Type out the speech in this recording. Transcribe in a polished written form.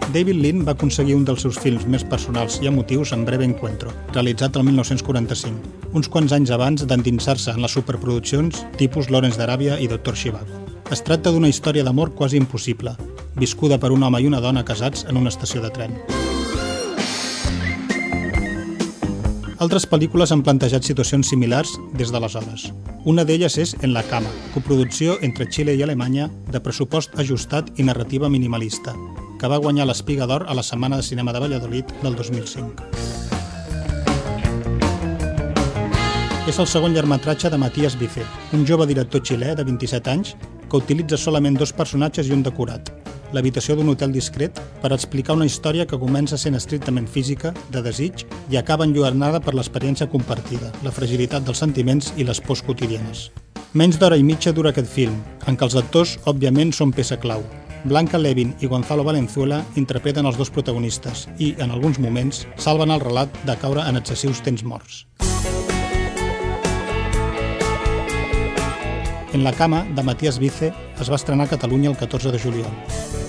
David Lean va aconseguir un dels seus films més personals i emotius en Breve Encuentro, realitzat el 1945, uns quants anys abans d'endinsar-se en les superproduccions tipus Lawrence d'Aràbia i Dr. Zhivago. Es tracta d'una història d'amor quasi impossible, viscuda per un home i una dona casats en una estació de tren. Altres pel·lícules han plantejat situacions similars des d'aleshores. Una d'elles és En la cama, coproducció entre Xile i Alemanya de pressupost ajustat i narrativa minimalista, que va guanyar l'Espiga d'Or a la Setmana de Cinema de Valladolid del 2005. És el segon llargmetratge de Matías Vice, un jove director xilè de 27 anys que utilitza solament 2 personatges i un decorat, l'habitació d'un hotel discret, per explicar una història que comença sent estrictament física, de desig, i acaba enlluernada per l'experiència compartida, la fragilitat dels sentiments i les pors quotidianes. Menys d'hora i mitja dura aquest film, en què els actors, òbviament, són peça clau. Blanca Levin i Gonzalo Valenzuela interpreten els 2 protagonistes i, en alguns moments, salven el relat de caure en excessius temps morts. En la cama, de Matías Vice, es va estrenar a Catalunya el 14 de juliol.